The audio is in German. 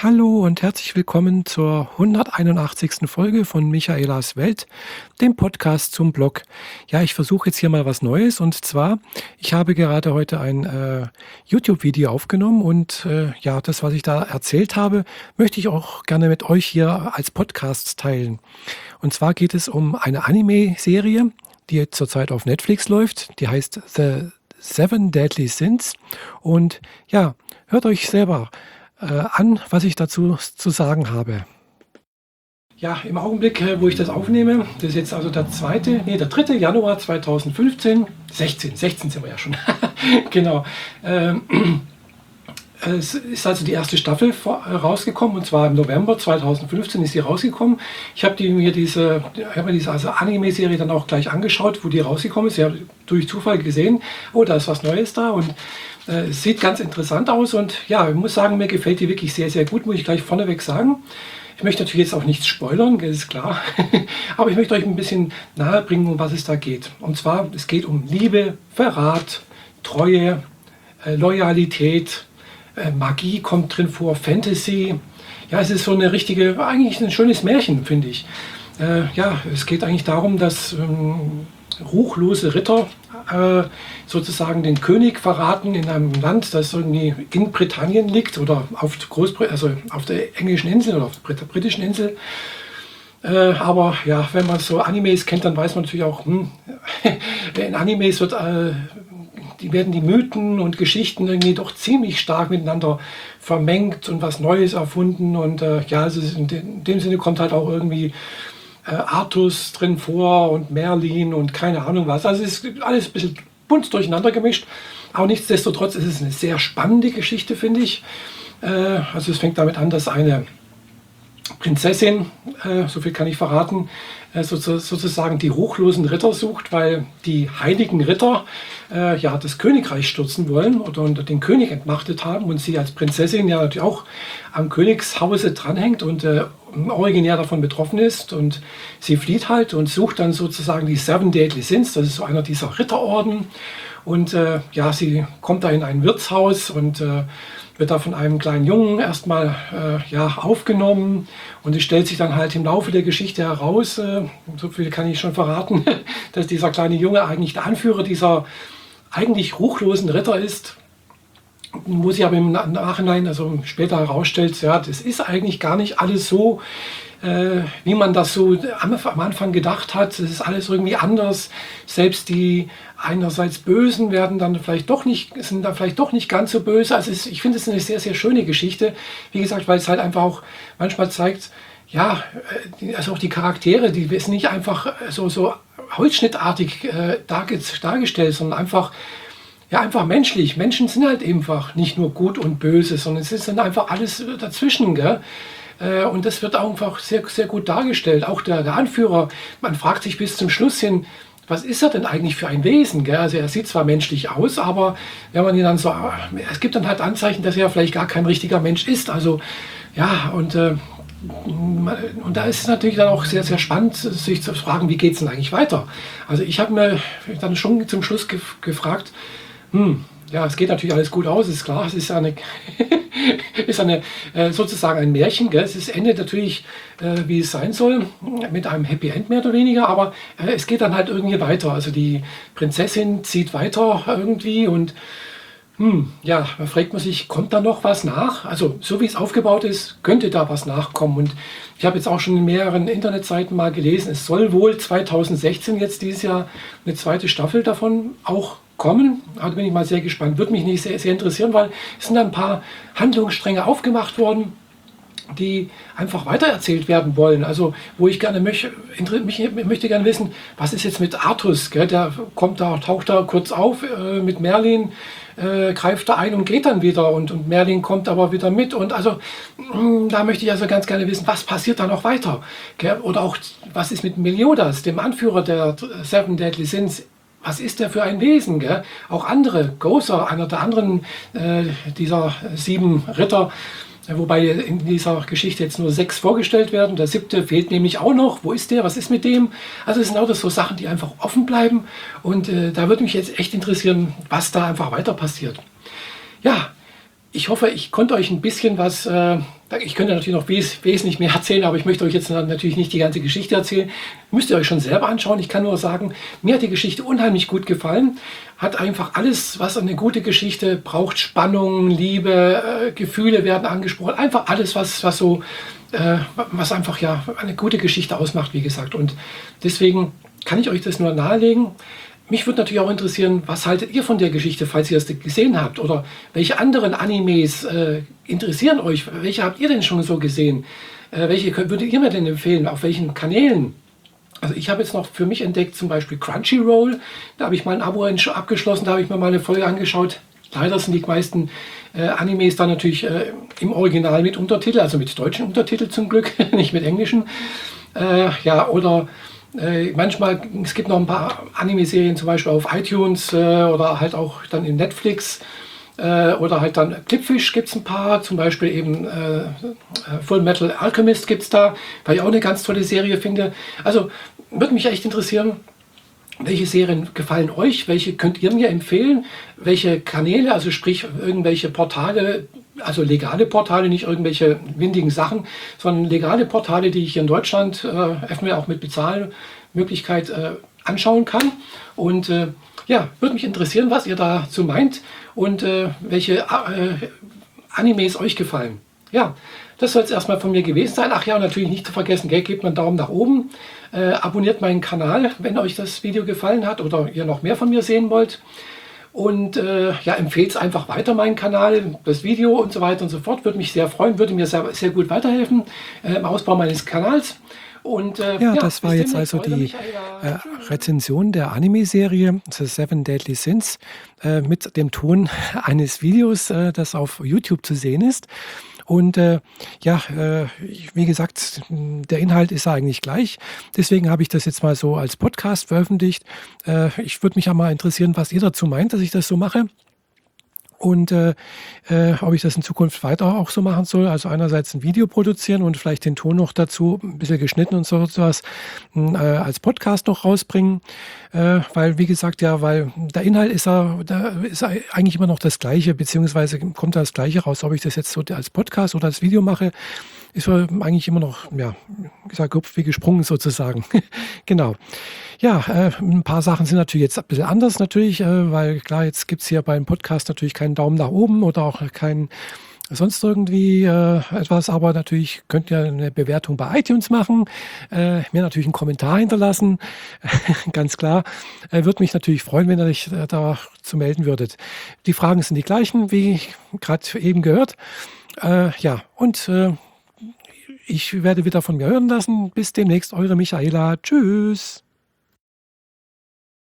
Hallo und herzlich willkommen zur 181. Folge von Michaelas Welt, dem Podcast zum Blog. Ja, ich versuche jetzt hier mal was Neues, und zwar, ich habe gerade heute ein YouTube-Video aufgenommen und ja, das, was ich da erzählt habe, möchte ich auch gerne mit euch hier als Podcast teilen. Und zwar geht es um eine Anime-Serie, die jetzt zurzeit auf Netflix läuft. Die heißt The Seven Deadly Sins. Und ja, hört euch selber an, was ich dazu zu sagen habe. Ja, im Augenblick, wo ich das aufnehme, das ist jetzt also der 3. Januar 2015, 16 sind wir ja schon, genau. Es ist also die erste Staffel rausgekommen, und zwar im November 2015 ist sie rausgekommen. Ich habe mir diese also Anime-Serie dann auch gleich angeschaut, wo die rausgekommen ist. Ich habe durch Zufall gesehen, oh, da ist was Neues da, und es sieht ganz interessant aus, und ja, ich muss sagen, mir gefällt die wirklich sehr, sehr gut, muss ich gleich vorneweg sagen. Ich möchte natürlich jetzt auch nichts spoilern, das ist klar, aber ich möchte euch ein bisschen nahe bringen, um was es da geht. Und zwar, es geht um Liebe, Verrat, Treue, Loyalität, Magie kommt drin vor, Fantasy. Ja, es ist so eine richtige, eigentlich ein schönes Märchen, finde ich. Ja, es geht eigentlich darum, dass ruchlose Ritter sozusagen den König verraten in einem Land, das irgendwie in Britannien liegt oder auf auf der englischen Insel oder auf der britischen Insel. Aber ja, wenn man so Animes kennt, dann weiß man natürlich auch, in Animes werden die Mythen und Geschichten irgendwie doch ziemlich stark miteinander vermengt und was Neues erfunden. Und ja, also in dem Sinne kommt halt auch irgendwie Artus drin vor und Merlin und keine Ahnung was. Also es ist alles ein bisschen bunt durcheinander gemischt. Aber nichtsdestotrotz ist es eine sehr spannende Geschichte, finde ich. Also es fängt damit an, dass eine Prinzessin, so viel kann ich verraten, sozusagen die ruchlosen Ritter sucht, weil die heiligen Ritter ja das Königreich stürzen wollen oder den König entmachtet haben, und sie als Prinzessin ja natürlich auch am Königshause dranhängt und originär davon betroffen ist, und sie flieht halt und sucht dann sozusagen die Seven Deadly Sins, das ist so einer dieser Ritterorden, und ja, sie kommt da in ein Wirtshaus und wird da von einem kleinen Jungen erstmal ja, aufgenommen, und es stellt sich dann halt im Laufe der Geschichte heraus, so viel kann ich schon verraten, dass dieser kleine Junge eigentlich der Anführer dieser eigentlich ruchlosen Ritter ist, wo sich aber im Nachhinein, also später herausstellt, ja, das ist eigentlich gar nicht alles so, wie man das so am Anfang gedacht hat. Es ist alles irgendwie anders. Selbst die einerseits Bösen sind dann vielleicht doch nicht ganz so böse. Also ich finde es eine sehr, sehr schöne Geschichte. Wie gesagt, weil es halt einfach auch manchmal zeigt, ja, also auch die Charaktere, die sind nicht einfach so holzschnittartig dargestellt, sondern einfach, ja, einfach menschlich. Menschen sind halt einfach nicht nur gut und böse, sondern es ist dann einfach alles dazwischen, gell? Und das wird auch einfach sehr, sehr gut dargestellt. Auch der Anführer, man fragt sich bis zum Schluss hin, was ist er denn eigentlich für ein Wesen? Gell? Also er sieht zwar menschlich aus, aber wenn man ihn dann so, es gibt dann halt Anzeichen, dass er vielleicht gar kein richtiger Mensch ist. Also ja, und da ist es natürlich dann auch sehr, sehr spannend, sich zu fragen, wie geht es denn eigentlich weiter? Also ich habe mir dann schon zum Schluss gefragt, ja, es geht natürlich alles gut aus, ist klar, es ist sozusagen ein Märchen, gell? Es endet natürlich, wie es sein soll, mit einem Happy End mehr oder weniger, aber es geht dann halt irgendwie weiter. Also die Prinzessin zieht weiter irgendwie, und ja, da fragt man sich, kommt da noch was nach? Also so wie es aufgebaut ist, könnte da was nachkommen. Und ich habe jetzt auch schon in mehreren Internetseiten mal gelesen, es soll wohl 2016 jetzt dieses Jahr eine zweite Staffel davon auch kommen. Da bin ich mal sehr gespannt. Würde mich nicht sehr, sehr interessieren, weil es sind ein paar Handlungsstränge aufgemacht worden, die einfach weitererzählt werden wollen. Also wo ich gerne möchte gerne wissen, was ist jetzt mit Artus? Gell? Der taucht da kurz auf mit Merlin, greift da ein und geht dann wieder, und Merlin kommt aber wieder mit, und also da möchte ich also ganz gerne wissen, was passiert da noch weiter? Gell? Oder auch, was ist mit Meliodas, dem Anführer der Seven Deadly Sins? Was ist der für ein Wesen? Gell? Auch andere, Gozer, einer der anderen dieser 7 Ritter, wobei in dieser Geschichte jetzt nur 6 vorgestellt werden. Der 7. fehlt nämlich auch noch. Wo ist der? Was ist mit dem? Also es sind auch so Sachen, die einfach offen bleiben. Und da würde mich jetzt echt interessieren, was da einfach weiter passiert. Ja, ich hoffe, ich konnte euch ein bisschen was, ich könnte natürlich noch wesentlich mehr erzählen, aber ich möchte euch jetzt natürlich nicht die ganze Geschichte erzählen. Müsst ihr euch schon selber anschauen. Ich kann nur sagen, mir hat die Geschichte unheimlich gut gefallen. Hat einfach alles, was eine gute Geschichte braucht. Spannung, Liebe, Gefühle werden angesprochen. Einfach alles, was so, was einfach ja eine gute Geschichte ausmacht, wie gesagt. Und deswegen kann ich euch das nur nahelegen. Mich würde natürlich auch interessieren, was haltet ihr von der Geschichte, falls ihr es gesehen habt? Oder welche anderen Animes interessieren euch? Welche habt ihr denn schon so gesehen? Welche würdet ihr mir denn empfehlen? Auf welchen Kanälen? Also ich habe jetzt noch für mich entdeckt, zum Beispiel Crunchyroll. Da habe ich mal ein Abo abgeschlossen, da habe ich mir mal eine Folge angeschaut. Leider sind die meisten Animes da natürlich im Original mit Untertitel, also mit deutschen Untertiteln zum Glück, nicht mit englischen. Ja, oder manchmal, es gibt noch ein paar Anime-Serien zum Beispiel auf iTunes oder halt auch dann in Netflix oder halt dann Clipfish gibt es ein paar, zum Beispiel eben Full Metal Alchemist gibt es da, weil ich auch eine ganz tolle Serie finde. Also würde mich echt interessieren, welche Serien gefallen euch, welche könnt ihr mir empfehlen, welche Kanäle, also sprich irgendwelche Portale, also legale Portale, nicht irgendwelche windigen Sachen, sondern legale Portale, die ich hier in Deutschland auch mit Bezahlmöglichkeit anschauen kann. Und ja, würde mich interessieren, was ihr dazu meint und welche Animes euch gefallen. Ja, das soll es erstmal von mir gewesen sein. Ach ja, und natürlich nicht zu vergessen, gebt mir einen Daumen nach oben, abonniert meinen Kanal, wenn euch das Video gefallen hat oder ihr noch mehr von mir sehen wollt. Und ja, empfehlt es einfach weiter, meinen Kanal, das Video und so weiter und so fort. Würde mich sehr freuen, würde mir sehr, sehr gut weiterhelfen im Ausbau meines Kanals. Und, ja, das war jetzt also die Rezension der Anime-Serie The Seven Deadly Sins mit dem Ton eines Videos, das auf YouTube zu sehen ist. Und ja, wie gesagt, der Inhalt ist ja eigentlich gleich. Deswegen habe ich das jetzt mal so als Podcast veröffentlicht. Ich würde mich ja mal interessieren, was ihr dazu meint, dass ich das so mache. Und ob ich das in Zukunft weiter auch so machen soll. Also einerseits ein Video produzieren und vielleicht den Ton noch dazu, ein bisschen geschnitten und so was, als Podcast noch rausbringen. Weil, wie gesagt, ja, weil der Inhalt ist ja, da ist eigentlich immer noch das Gleiche, beziehungsweise kommt da das Gleiche raus. Ob ich das jetzt so als Podcast oder als Video mache, ist eigentlich immer noch, ja, wie gesagt, Kopf wie gesprungen sozusagen. Genau. Ja, ein paar Sachen sind natürlich jetzt ein bisschen anders natürlich, weil klar, jetzt gibt's hier beim Podcast natürlich keinen Daumen nach oben oder auch keinen sonst irgendwie etwas, aber natürlich könnt ihr eine Bewertung bei iTunes machen, mir natürlich einen Kommentar hinterlassen, ganz klar. Würde mich natürlich freuen, wenn ihr euch da zu melden würdet. Die Fragen sind die gleichen, wie gerade eben gehört. Ja, und ich werde wieder von mir hören lassen. Bis demnächst, eure Michaela. Tschüss.